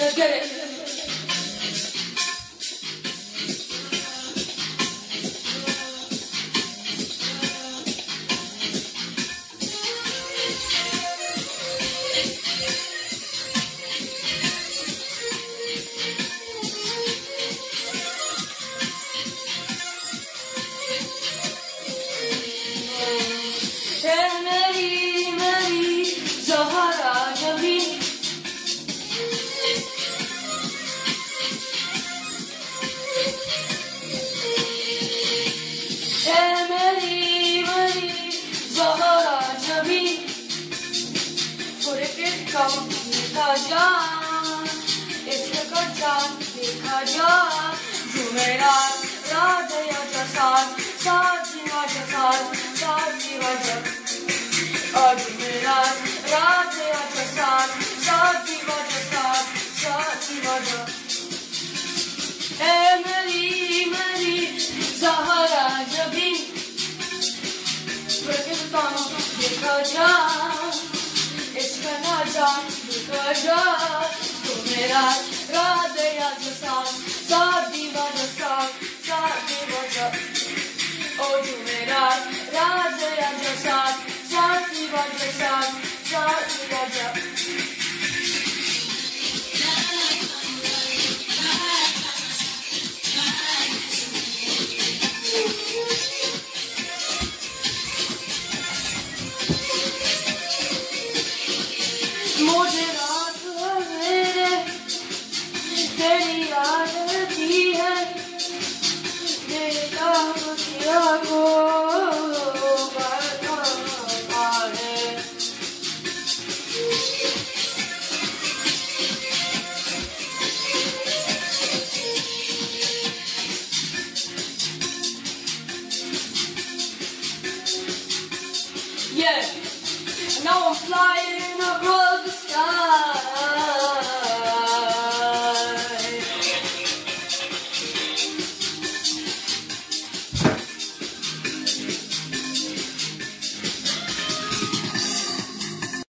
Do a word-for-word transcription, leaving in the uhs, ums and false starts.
Let's get it. देखा जा इसका चांद देखा जा जुमेरात रात या साथ साथ जीवाचा साथ साथ जीवाचा और जुमेरात रात या साथ साथ जीवाचा साथ साथ जीवाचा ए मेरी मेरी ज़हरा जबी प्रकृतानो देखा जा इसका ना जान देखा जा जुमेरात रात या साथ साथ जीवाचा साथ साथ जीवाचा ओ जुमेरात रात या साथ साथ जीवाचा साथ साथ जीवाचा मुझे रात मेरे तेरी याद आती है तेरे काम किया को बताता है Yeah, now I'm flying abroad.